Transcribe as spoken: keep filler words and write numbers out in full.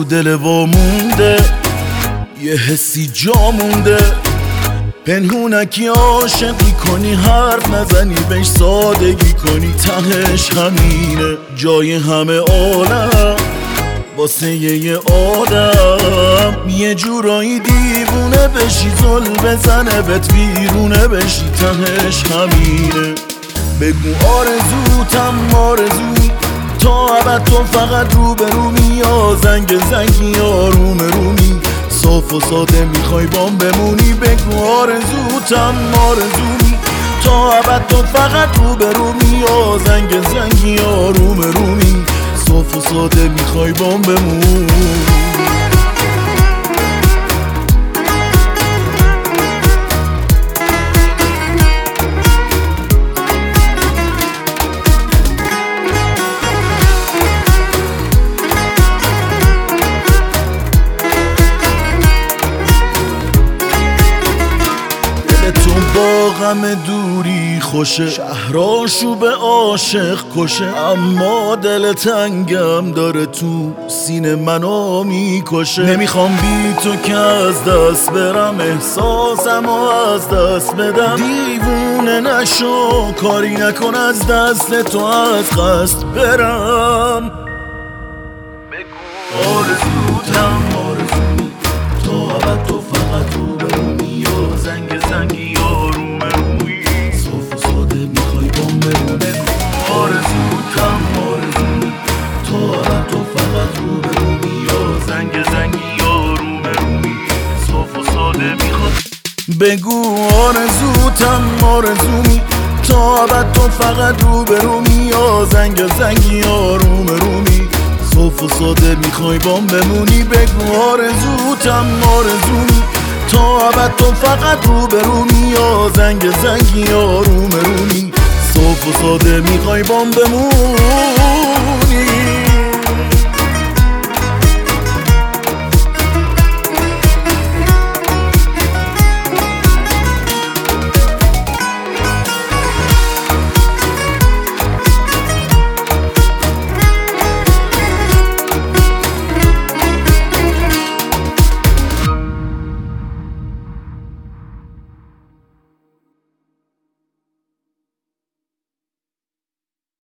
دل وامونده، یه حسی جا مونده، پنهونکی عاشقی کنی، حرف نزنی بهش سادگی کنی، تهش همینه جای همه عالم واسه یه آدم، یه جورایی دیوونه بشی، زل بزنه بهت بیرونه بشی، تهش همینه. بگو آرزوتم آرزومی، تا ابد تو فقط رو به رومی، یا زنگ زنگی یا روم رومی، صاف و ساده میخوای بام بمونی. بگو آرزوتم آرزومی، تا ابد تو فقط رو به رومی، یا زنگ زنگی یا روم رومی، صاف و ساده میخوای بام بمونی. با غم دوری خوشه، شهراشو به عاشق کشه، اما دل تنگم داره تو سینه منو میکشه. نمیخوام بی تو که از دست برم، احساسمو از دست بدم، دیوونه نشو کاری نکن از دست تو از قصد برم. بگو آرزوتم آرزومی، تا ابد تو فقط رو برومی، یا زنگ زنگی یا روم رومی، صاف و ساده میخوای بام بمونه. آرزوتم آرزومی، تا ابد تو فقط رو برومی، یا زنگ زنگی یا روم رومی، صاف و ساده میخوای. بگو آرزوتم آرزومی، تا ابد تو فقط رو برومی، یا زنگ زنگی یا روم رومی، صاف و ساده میخوای بام بمونی. بگو آرزوتم آرزومی، تا ابد تو فقط رو برومی، یا زنگ زنگی یا روم رومی، صاف و ساده میخوای بام بمونی.